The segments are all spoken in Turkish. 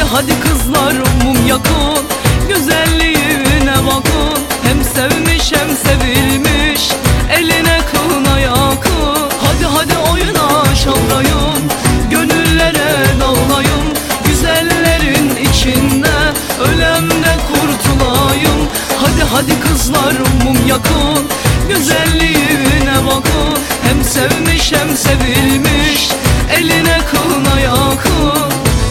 hadi kızlar mum yakın, güzelliğine bakın. Hem sevmiş hem sevilmiş, eline kına yakın. Hadi hadi oyuna şavrayın, gönüllere dağılayım. Güzellerin içinde ölemde kurtulayım. Hadi hadi kızlar mum yakın, güzelliğine bakın. Hem sevmiş hem sevilmiş, eline kına yakın.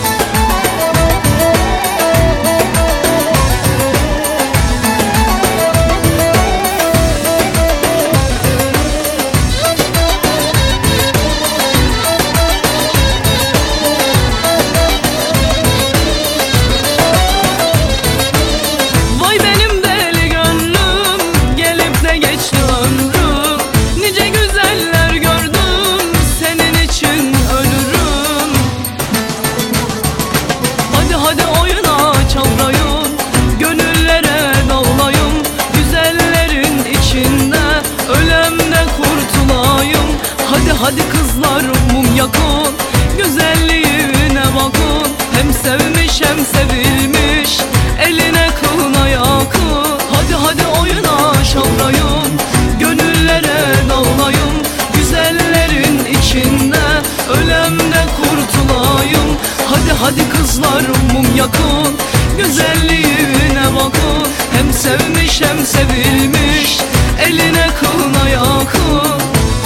Hadi kızlar mum yakın, güzelliğine bakın. Hem sevmiş hem sevilmiş, eline kına yakın. Hadi hadi oyuna şavrayın, gönüllere dağılayım. Güzellerin içinde ölemde kurtulayım. Hadi hadi kızlar mum yakın, güzelliğine bakın. Hem sevmiş hem sevilmiş, eline kına yakın.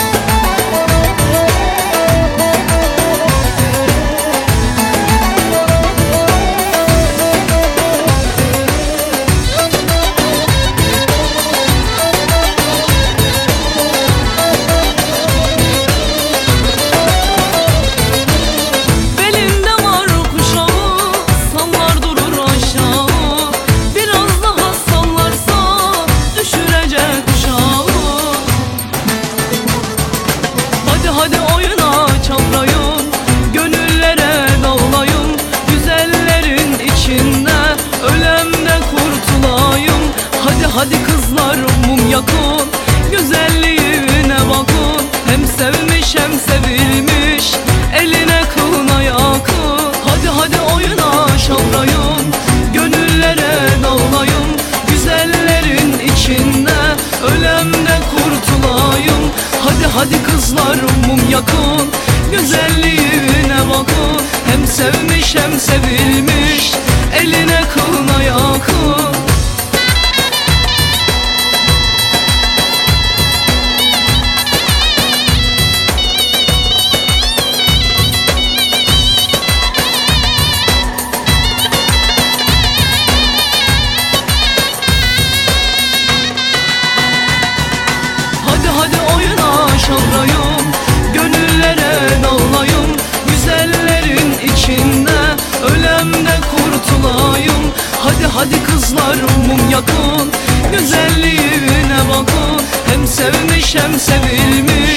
Hadi oyuna çavrayın, gönüllere dağılayım. Güzellerin içinde ölemde kurtulayım. Hadi hadi kızlar mum yakın, güzelliğine bakın. Hem sevmiş hem sevilmiş, eline kına yakın. Hadi hadi oyuna şavrayın, gönüllere dağılayım. Güzellerin içinde ölemde kurtulayım. Hadi hadi kızlar mum yakın, güzelliğine bakın. Hem sevmiş hem sevilmiş, eline kına yakın. Hadi oyuna şavrayım, gönüllere dağılayım. Güzellerin içinde ölemde kurtulayım. Hadi hadi kızlar mum yakın, güzelliğine bakın. Hem sevmiş hem sevilmiş,